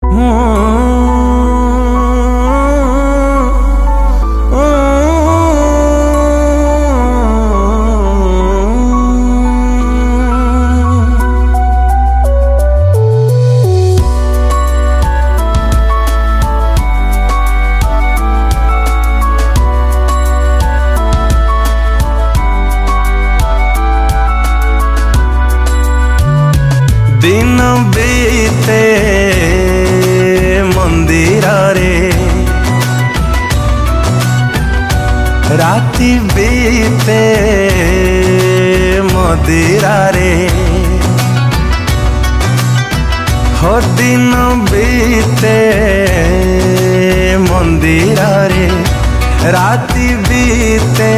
दिन बीते मंदिर रे राति बीते मदिरा रे हो दिन बीते मंदिर रे राति बीते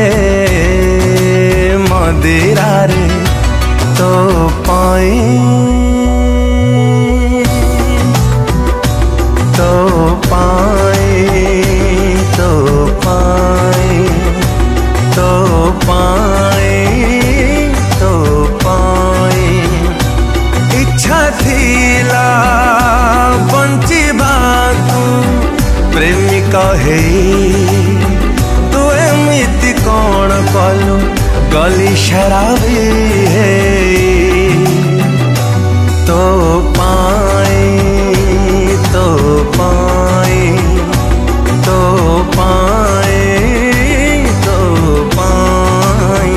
मदिरा रे तो पाई इच्छा थिला बंचिबा प्रेमिका है तू एमिति कौन कलु गली शराबी है तो पाई तो पाई तो पाई तो पाई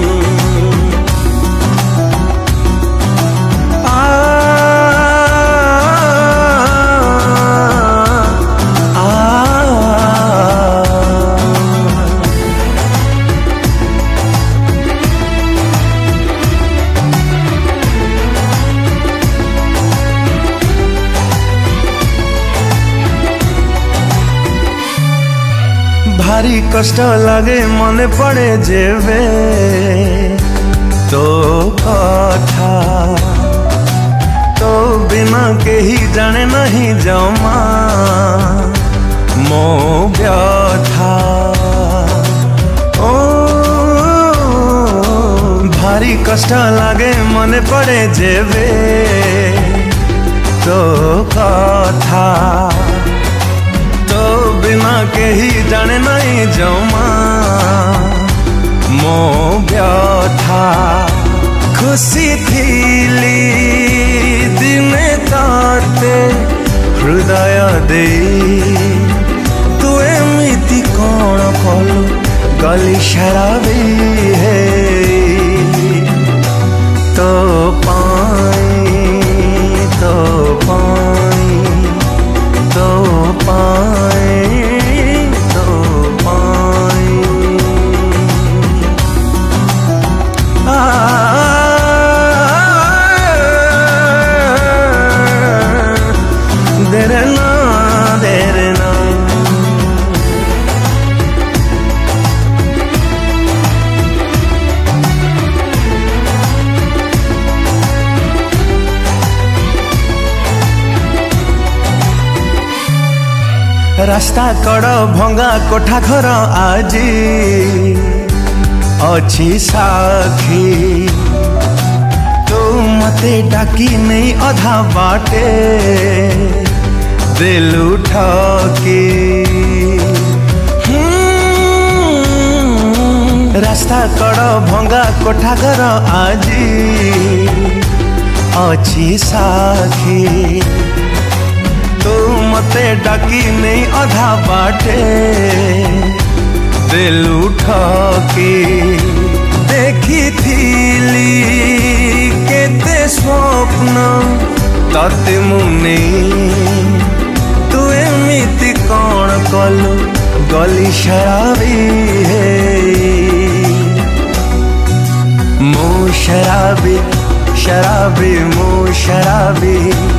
भारी कष्ट लगे मन पड़े जेवे तो कथा तो बिना के ही जाने नहीं जमा मो व्यथा ओ भारी कष्ट लगे मन पड़े जेवे तो कथा तो बिना के ही जाने नहीं जमा मो व्यथा खुशी थीली दिने ताते हृदय दे तू एमिति कौन कलु गली शराबी है तो पाई तो पाई तो पाई तो पाई देरे ना देरे ना रास्ता कड़ भंगा कोठा घर आजी अच्छी साखी तो मते डाकी नहीं अधा बाटे दिल उठकी रास्ता कड़ भंगा कोठा घर आजी अच्छी साखी तू मते डाकी नहीं अधा बाटे दिल उठकी देखी थीली केते स्वप्न तते मुने तू एमिति कौन कलु गली शराबी है मु शराबी शराबी मु शराबी